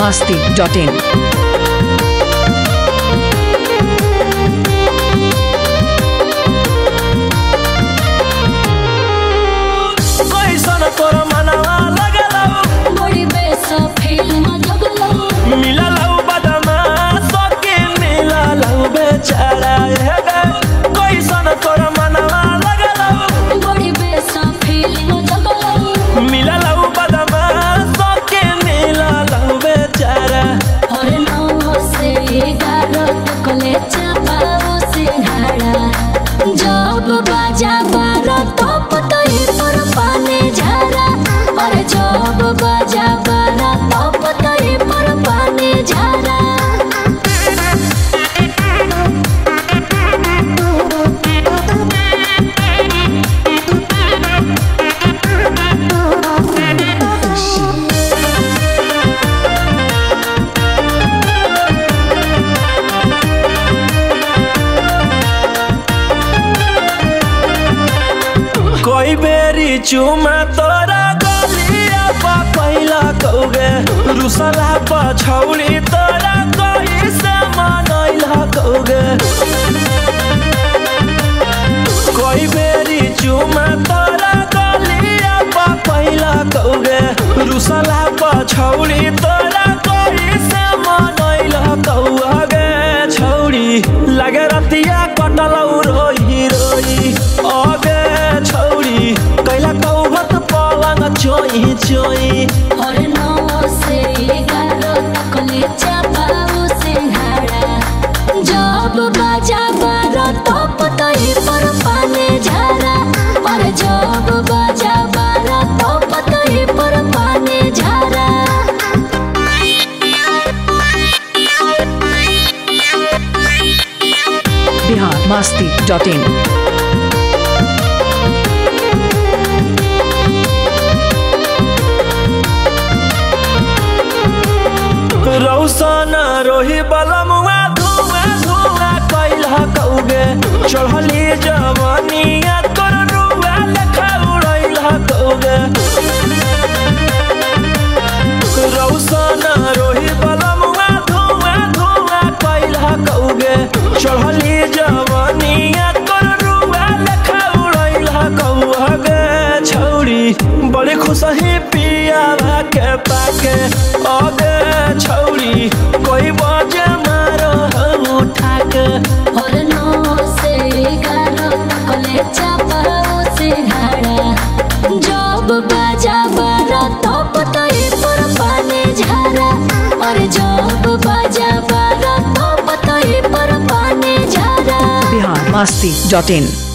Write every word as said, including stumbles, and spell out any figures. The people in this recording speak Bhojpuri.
masti dot in. जब बाजा बारा तब तई पर पाने झारा और जब बाजा बारा तब तई पर पाने झारा कोई बेरी चुमा तोरा गलिया पा पहिला कौगे रुसला पछौली तोरा कोई से मनैला कौगे कोई बेरी चुमा तोरा गलिया पा पहिला कौगे रुसला पछौली तोरा कोई से मनैला कौगे छौरी लगे रतिया कटलौ रोई रोई ओगे छौरी कैला कौहत पलंग चोई चोई और नौ से ग्यारह तक ले चापाओ सिंघाड़ा जब बाजा बारह तब तई पर पाने झारा और जब बाजा बारह तब तई पर पाने झारा Bihar masti dot in. रौशन रोही बलमुआ धुआ धुआ कैला कौगे चढ़ली जवानिया तोर रुआ लेखा उड़ैला कौगे रौशन रोही बलमुआ धुआ धुआ कैला कौगे चढ़ली जवानिया तोर रुआ लेखा उड़ैला कौगे छौरी बड़ी खुश ही पिया के पाके ओगे छौरी कोई बाजे मारो उठा के और नौ से ग्यारह तक ले चापाओ सिंघाड़ा जब बाजा बारह तब तई पर पाने झारा और जब बाजा बारह तब तई पर पाने झारा Bihar masti dot in.